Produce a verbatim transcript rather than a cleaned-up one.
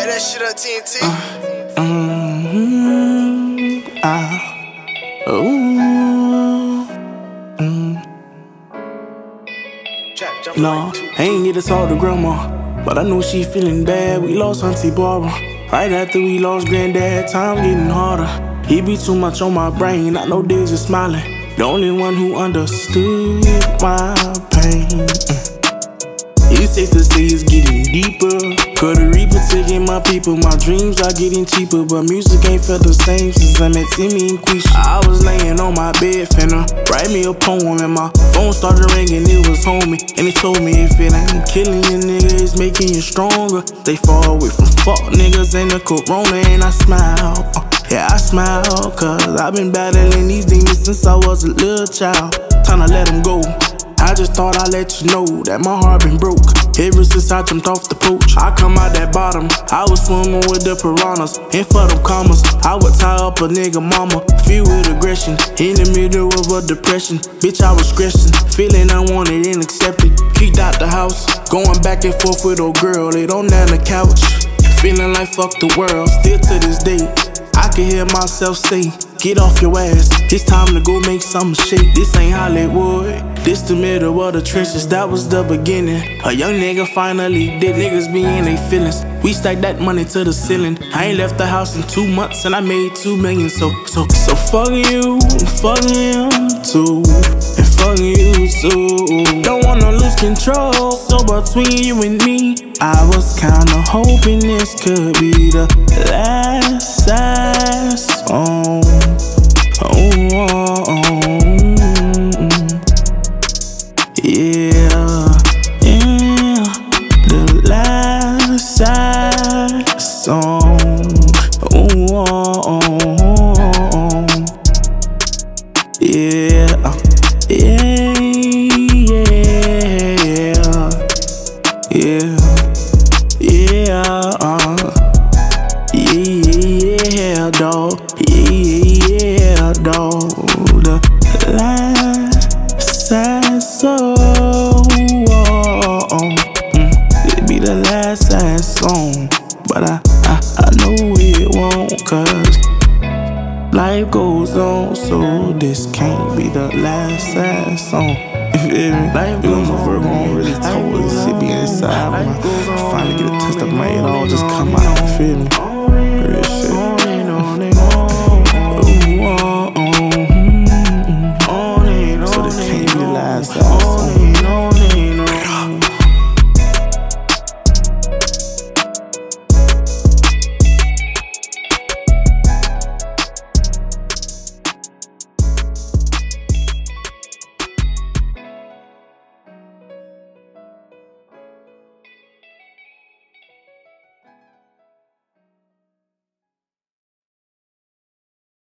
Light that shit up, T N T. Uh, mm-hmm, ah, ooh, mm. No, I ain't get to talk to grandma, but I know she feeling bad. We lost Auntie Barbara right after we lost Granddad. Time getting harder. He be too much on my brain. I know Diz is smiling, the only one who understood my pain. Mm. It's safe to say it's getting deeper. Cause the Reaper taking my people. My dreams are getting cheaper, but music ain't felt the same since I met Timmy and Quisha. I was laying on my bed finna write me a poem, and my phone started ringing. It was homie, and it told me if it ain't killing you, nigga, it's making you stronger. They far away from fuck niggas and the corona, and I smile. Uh, yeah, I smile, cause I've been battling these demons since I was a little child. Time to let them go. I just thought I'd let you know that my heart been broke ever since I jumped off the porch. I come out that bottom, I was swimming with the piranhas. And for them commas, I would tie up a nigga mama, filled with aggression, in the middle of a depression. Bitch, I was stressing, feeling unwanted and accepted. Kicked out the house, going back and forth with old girl. Laid on down the couch, feeling like fuck the world. Still to this day, I can hear myself say, get off your ass, it's time to go make something shake. This ain't Hollywood, this the middle of the trenches. That was the beginning, a young nigga finally did. Niggas be in they feelings, we stacked that money to the ceiling. I ain't left the house in two months and I made two million. So, so, so fuck you, fuck him too, and fuck you too. Don't wanna lose control, so between you and me, I was kinda hoping this could be the last sad song. Oh, oh, oh, yeah, yeah, the last sad song. Oh, oh, oh, yeah, yeah, yeah, yeah, yeah, uh, yeah, dog. Yeah, dog, the last sad song. Mm, it'd be the last sad song, but I, I, I know it won't, cause life goes on, so this can't be the last sad song. You feel me? Life goes on, Virgo on really told us it be inside. When I finally get a test of my head, all just come out, you feel me?